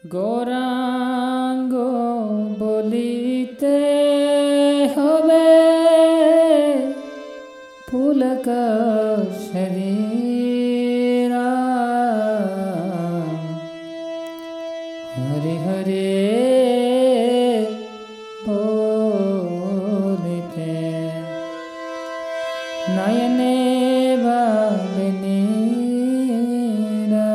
গৌরাঙ্গ বলিতে হবে পুলক শরীরা হরে হরে বলিতে নয়নে ভাবনীরা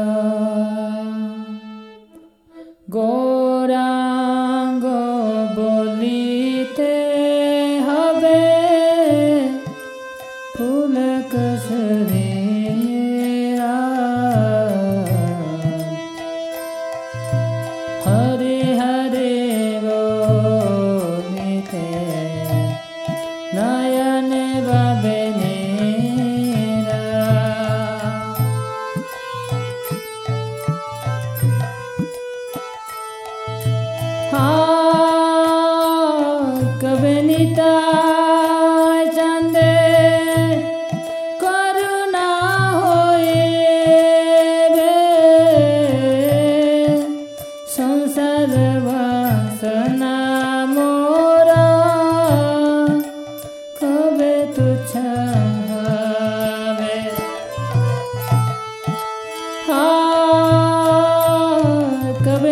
গৌরাঙ্গ বলিতে হবে পুলক শরীরা হরে হরে বলিতে নয়নে ভাবনীরা কবে নিতাই চাঁদে করুণা হইবে সংসার বাসনা মোরা কবে তুচ্ছ হবে কবে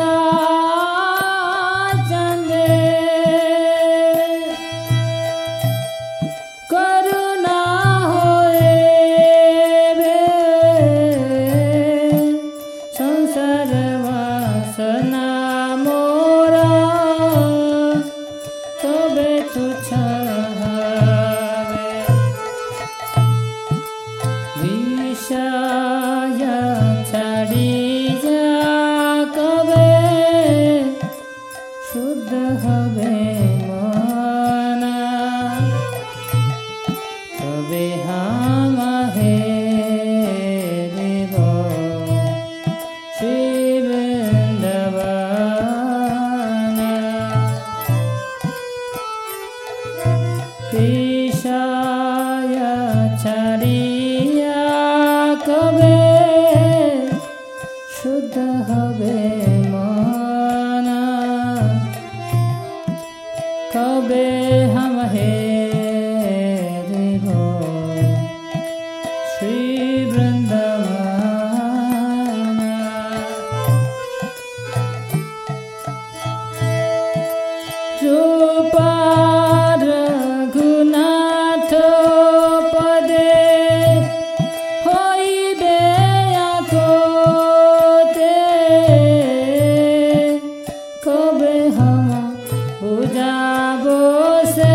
নিতাই চাঁদে করুণা হইবে সংসার বাসনা মোরা তবে তুচ্ছ হবে বিষয় ছাড়ি যা কবে শুদ্ধ হবে মন তবে হামাহে দেব শ্রী বৃন্দাবন বিষয় ছাড়িয়া কবে শুদ্ধ হবে মন কবে हम हे देव श्री वृंदावन रूप रघुनाथ पदे होइबे आकोते कबे हम बुझाबो से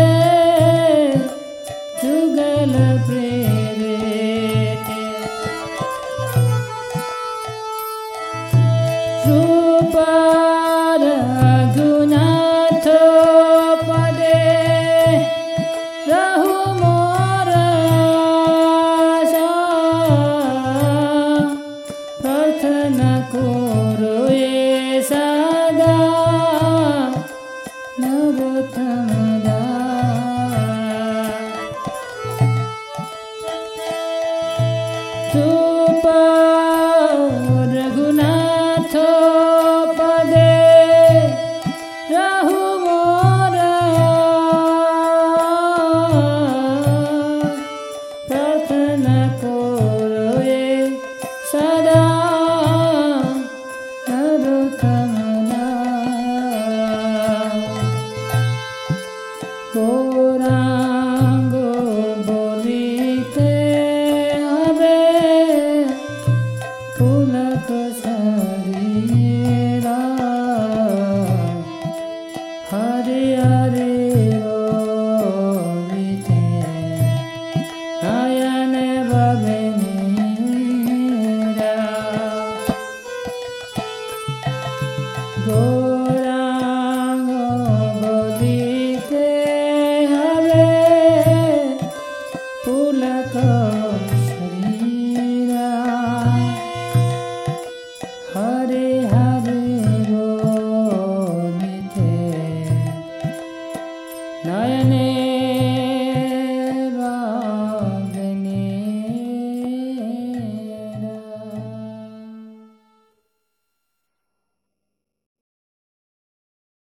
जुगल प्रेरित रूप रघुनाथ पदे रहु मोर आशा प्रार्थना करो ये सदा नरोत्तम रूप रघुनाथ पदे रहु मोर प्रार्थना करो ये सदा